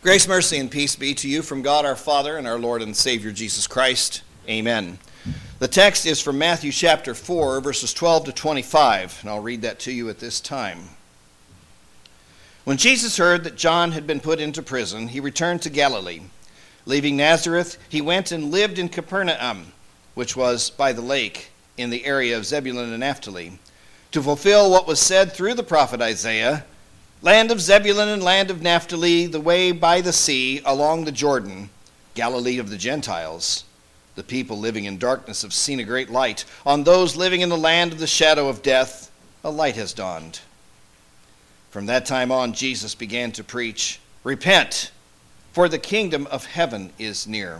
Grace, mercy, and peace be to you from God our Father and our Lord and Savior Jesus Christ. Amen. The text is from Matthew chapter 4, verses 12 to 25, and I'll read that to you at this time. When Jesus heard that John had been put into prison, he returned to Galilee. Leaving Nazareth, he went and lived in Capernaum, which was by the lake, in the area of Zebulun and Naphtali, to fulfill what was said through the prophet Isaiah, "Land of Zebulun and land of Naphtali, the way by the sea, along the Jordan, Galilee of the Gentiles. The people living in darkness have seen a great light. On those living in the land of the shadow of death, a light has dawned." From that time on, Jesus began to preach, "Repent, for the kingdom of heaven is near."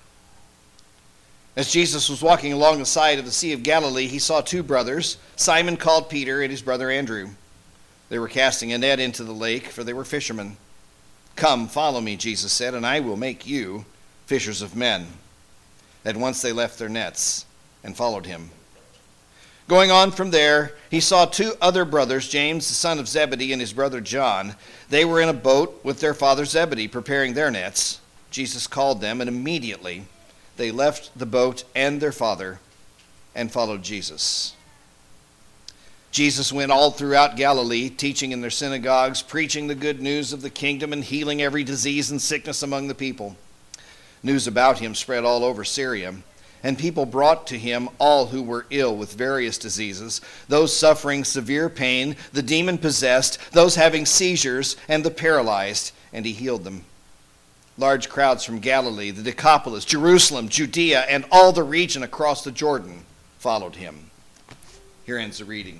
As Jesus was walking along the side of the Sea of Galilee, he saw two brothers, Simon called Peter and his brother Andrew. They were casting a net into the lake, for they were fishermen. "Come, follow me," Jesus said, "and I will make you fishers of men." At once they left their nets and followed him. Going on from there, he saw two other brothers, James the son of Zebedee and his brother John. They were in a boat with their father Zebedee, preparing their nets. Jesus called them, and immediately they left the boat and their father and followed Jesus. Jesus went all throughout Galilee, teaching in their synagogues, preaching the good news of the kingdom, and healing every disease and sickness among the people. News about him spread all over Syria, and people brought to him all who were ill with various diseases, those suffering severe pain, the demon-possessed, those having seizures, and the paralyzed, and he healed them. Large crowds from Galilee, the Decapolis, Jerusalem, Judea, and all the region across the Jordan followed him. Here ends the reading.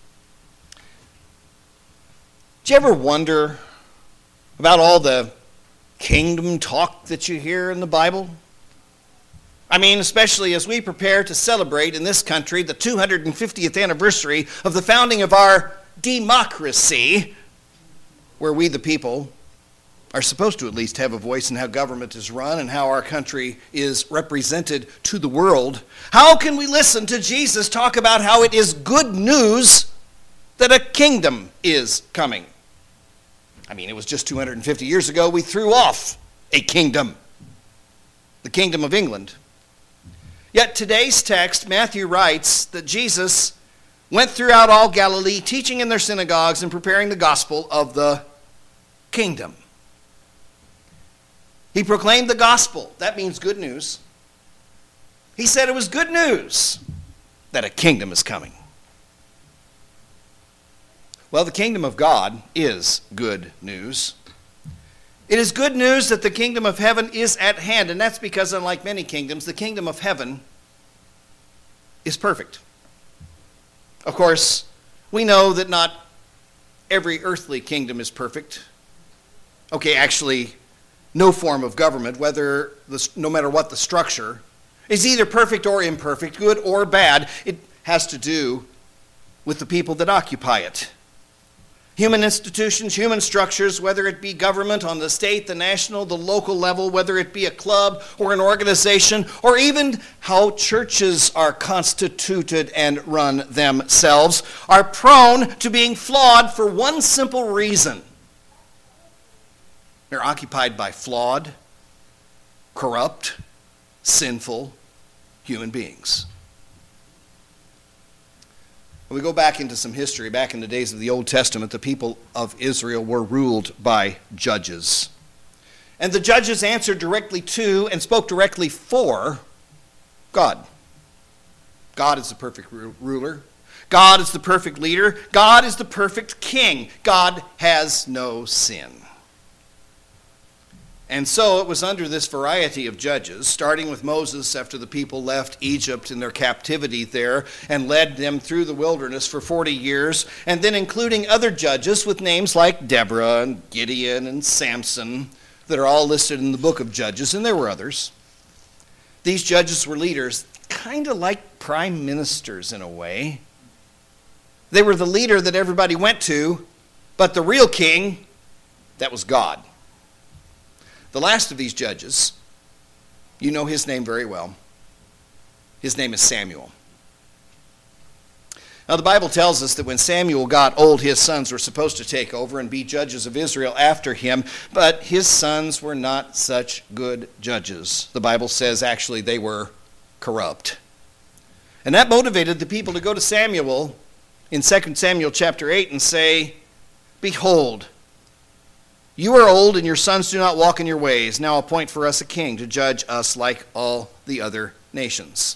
Do you ever wonder about all the kingdom talk that you hear in the Bible? I mean, especially as we prepare to celebrate in this country the 250th anniversary of the founding of our democracy, where we, the people, are supposed to at least have a voice in how government is run and how our country is represented to the world. How can we listen to Jesus talk about how it is good news that a kingdom is coming? I mean, it was just 250 years ago we threw off a kingdom, the Kingdom of England. Yet today's text, Matthew writes that Jesus went throughout all Galilee, teaching in their synagogues and preparing the gospel of the kingdom. He proclaimed the gospel. That means good news. He said it was good news that a kingdom is coming. Well, the kingdom of God is good news. It is good news that the kingdom of heaven is at hand, and that's because, unlike many kingdoms, the kingdom of heaven is perfect. Of course, we know that not every earthly kingdom is perfect. Okay, actually, no form of government, no matter what the structure, is either perfect or imperfect, good or bad. It has to do with the people that occupy it. Human institutions, human structures, whether it be government on the state, the national, the local level, whether it be a club or an organization, or even how churches are constituted and run themselves, are prone to being flawed for one simple reason. They're occupied by flawed, corrupt, sinful human beings. When we go back into some history, back in the days of the Old Testament, the people of Israel were ruled by judges. And the judges answered directly to and spoke directly for God. God is the perfect ruler. God is the perfect leader. God is the perfect king. God has no sin. And so it was under this variety of judges, starting with Moses after the people left Egypt in their captivity there and led them through the wilderness for 40 years, and then including other judges with names like Deborah and Gideon and Samson that are all listed in the book of Judges, and there were others. These judges were leaders, kind of like prime ministers in a way. They were the leader that everybody went to, but the real king, that was God. The last of these judges, you know his name very well. His name is Samuel. Now, the Bible tells us that when Samuel got old, his sons were supposed to take over and be judges of Israel after him, but his sons were not such good judges. The Bible says actually they were corrupt. And that motivated the people to go to Samuel in 2 Samuel chapter 8 and say, "Behold, you are old and your sons do not walk in your ways. Now appoint for us a king to judge us like all the other nations."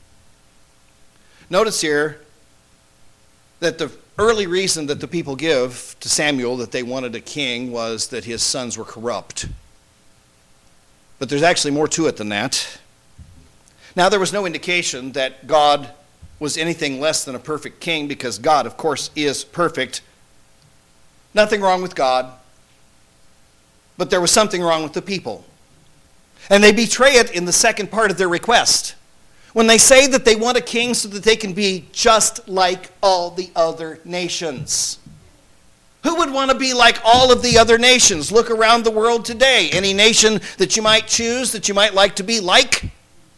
Notice here that the early reason that the people give to Samuel that they wanted a king was that his sons were corrupt. But there's actually more to it than that. Now, there was no indication that God was anything less than a perfect king, because God, of course, is perfect. Nothing wrong with God. But there was something wrong with the people. And they betray it in the second part of their request, when they say that they want a king so that they can be just like all the other nations. Who would want to be like all of the other nations? Look around the world today. Any nation that you might choose, that you might like to be like?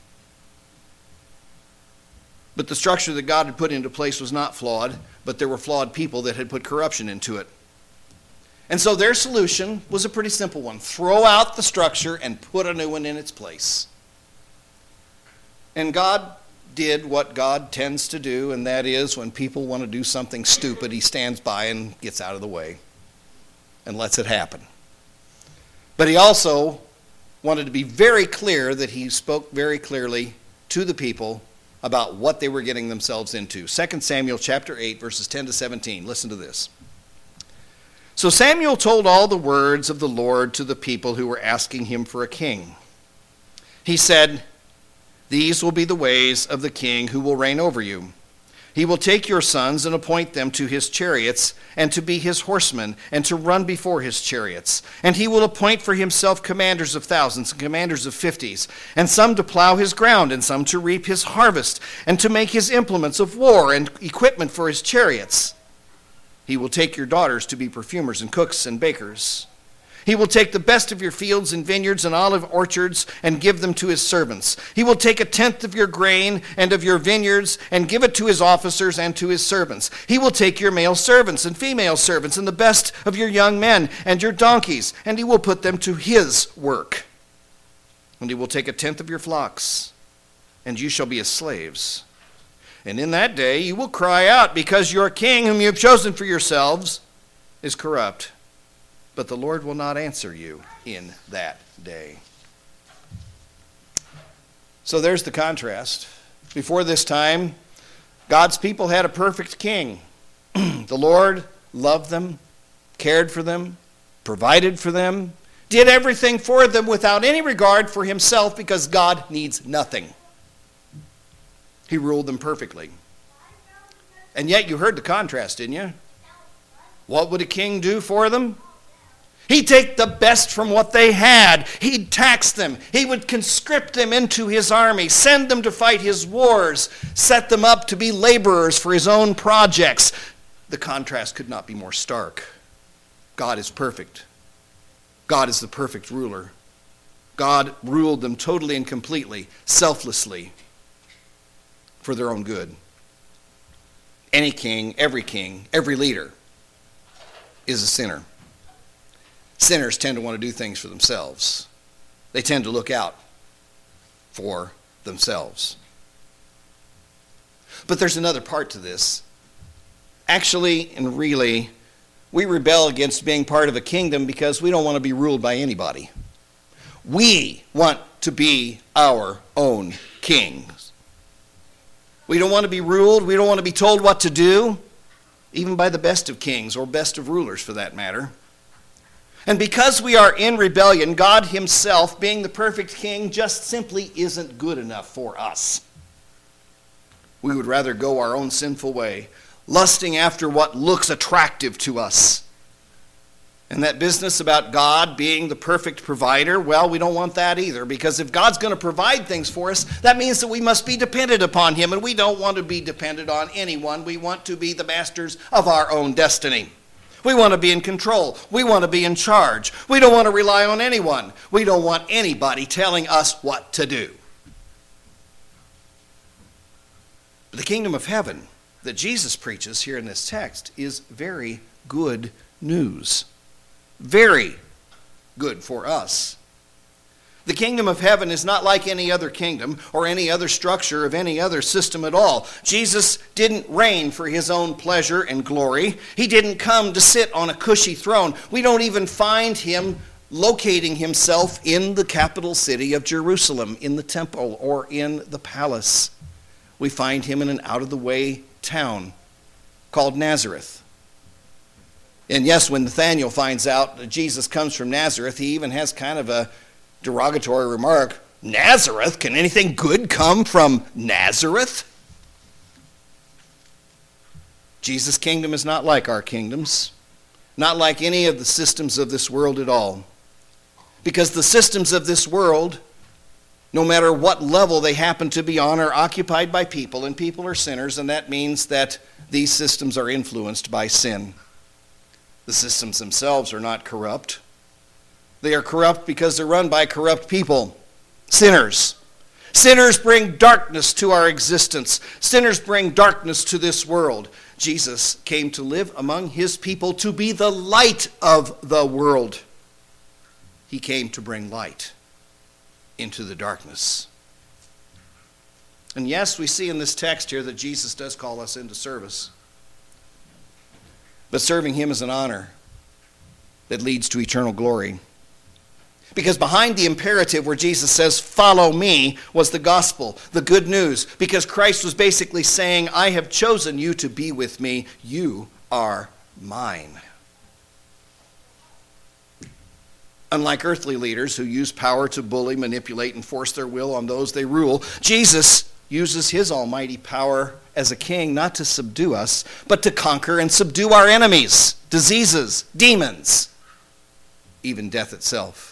But the structure that God had put into place was not flawed, but there were flawed people that had put corruption into it. And so their solution was a pretty simple one. Throw out the structure and put a new one in its place. And God did what God tends to do, and that is when people want to do something stupid, he stands by and gets out of the way and lets it happen. But he also wanted to be very clear that he spoke very clearly to the people about what they were getting themselves into. 2 Samuel chapter 8, verses 10 to 17. Listen to this. So Samuel told all the words of the Lord to the people who were asking him for a king. He said, "These will be the ways of the king who will reign over you. He will take your sons and appoint them to his chariots and to be his horsemen and to run before his chariots. And he will appoint for himself commanders of thousands and commanders of 50s, and some to plow his ground and some to reap his harvest and to make his implements of war and equipment for his chariots. He will take your daughters to be perfumers and cooks and bakers. He will take the best of your fields and vineyards and olive orchards and give them to his servants. He will take 1/10 of your grain and of your vineyards and give it to his officers and to his servants. He will take your male servants and female servants and the best of your young men and your donkeys, and he will put them to his work. And he will take 1/10 of your flocks, and you shall be his slaves. And in that day you will cry out, because your king whom you have chosen for yourselves is corrupt. But the Lord will not answer you in that day." So there's the contrast. Before this time, God's people had a perfect king. The Lord loved them, cared for them, provided for them, did everything for them without any regard for himself, because God needs nothing. He ruled them perfectly. And yet you heard the contrast, didn't you? What would a king do for them? He'd take the best from what they had. He'd tax them. He would conscript them into his army, send them to fight his wars, set them up to be laborers for his own projects. The contrast could not be more stark. God is perfect. God is the perfect ruler. God ruled them totally and completely, selflessly, for their own good. Any king, every leader is a sinner. Sinners tend to want to do things for themselves. They tend to look out for themselves. But there's another part to this. Actually and really, we rebel against being part of a kingdom because we don't want to be ruled by anybody. We want to be our own kings. We don't want to be ruled. We don't want to be told what to do, even by the best of kings or best of rulers for that matter. And because we are in rebellion, God himself, being the perfect king, just simply isn't good enough for us. We would rather go our own sinful way, lusting after what looks attractive to us. And that business about God being the perfect provider, well, we don't want that either, because if God's going to provide things for us, that means that we must be dependent upon him, and we don't want to be dependent on anyone. We want to be the masters of our own destiny. We want to be in control. We want to be in charge. We don't want to rely on anyone. We don't want anybody telling us what to do. But the kingdom of heaven that Jesus preaches here in this text is very good news. Very good for us. The kingdom of heaven is not like any other kingdom or any other structure of any other system at all. Jesus didn't reign for his own pleasure and glory. He didn't come to sit on a cushy throne. We don't even find him locating himself in the capital city of Jerusalem, in the temple or in the palace. We find him in an out-of-the-way town called Nazareth. And yes, when Nathanael finds out that Jesus comes from Nazareth, he even has kind of a derogatory remark. Nazareth? Can anything good come from Nazareth? Jesus' kingdom is not like our kingdoms, not like any of the systems of this world at all. Because the systems of this world, no matter what level they happen to be on, are occupied by people, and people are sinners, and that means that these systems are influenced by sin. The systems themselves are not corrupt. They are corrupt because they're run by corrupt people, sinners. Sinners bring darkness to our existence. Sinners bring darkness to this world. Jesus came to live among his people to be the light of the world. He came to bring light into the darkness. And yes, we see in this text here that Jesus does call us into service. But serving him is an honor that leads to eternal glory. Because behind the imperative where Jesus says, follow me, was the gospel, the good news. Because Christ was basically saying, I have chosen you to be with me. You are mine. Unlike earthly leaders who use power to bully, manipulate, and force their will on those they rule, Jesus uses his almighty power as a king not to subdue us, but to conquer and subdue our enemies, diseases, demons, even death itself.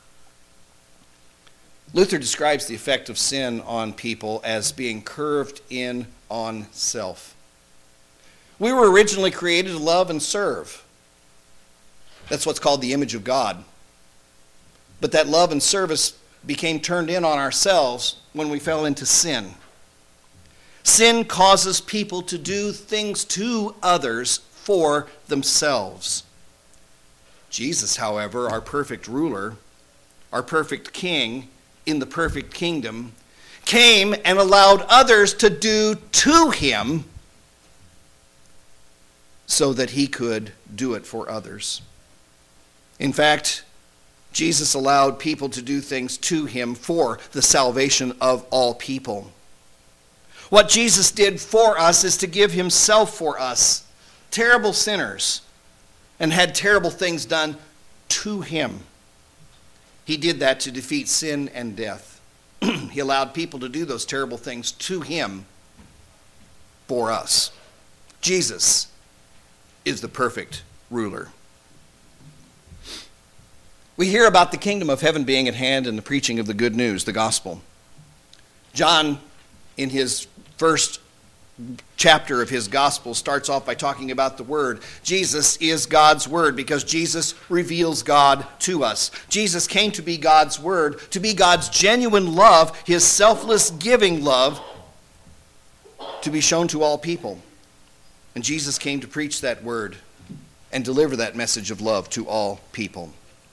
Luther describes the effect of sin on people as being curved in on self. We were originally created to love and serve. That's what's called the image of God. But that love and service became turned in on ourselves when we fell into sin. Sin causes people to do things to others for themselves. Jesus, however, our perfect ruler, our perfect king in the perfect kingdom, came and allowed others to do to him so that he could do it for others. In fact, Jesus allowed people to do things to him for the salvation of all people. What Jesus did for us is to give himself for us, terrible sinners, and had terrible things done to him. He did that to defeat sin and death. He allowed people to do those terrible things to him for us. Jesus is the perfect ruler. We hear about the kingdom of heaven being at hand in the preaching of the good news, the gospel. John, in his first chapter of his gospel, starts off by talking about the Word. Jesus is God's Word because Jesus reveals God to us. Jesus came to be God's Word, to be God's genuine love, his selfless giving love, to be shown to all people. And Jesus came to preach that Word and deliver that message of love to all people.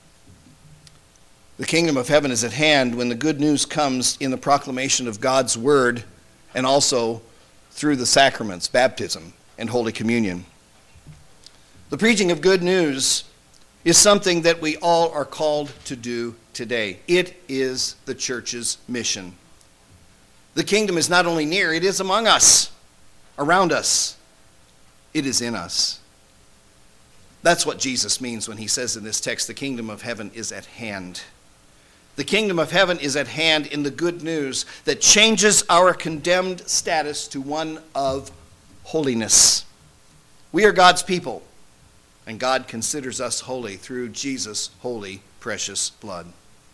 The kingdom of heaven is at hand when the good news comes in the proclamation of God's Word and also through the sacraments, baptism, and Holy Communion. The preaching of good news is something that we all are called to do today. It is the church's mission. The kingdom is not only near, it is among us, around us. It is in us. That's what Jesus means when he says in this text, the kingdom of heaven is at hand. The kingdom of heaven is at hand in the good news that changes our condemned status to one of holiness. We are God's people, and God considers us holy through Jesus' holy, precious blood.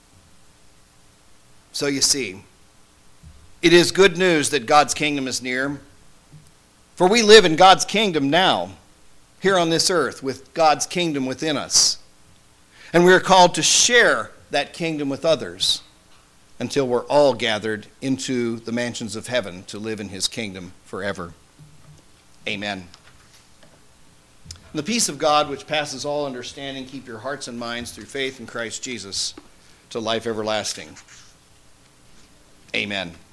So you see, it is good news that God's kingdom is near, for we live in God's kingdom now, here on this earth, with God's kingdom within us. And we are called to share that kingdom with others until we're all gathered into the mansions of heaven to live in his kingdom forever. Amen. And the peace of God, which passes all understanding, keep your hearts and minds through faith in Christ Jesus to life everlasting. Amen.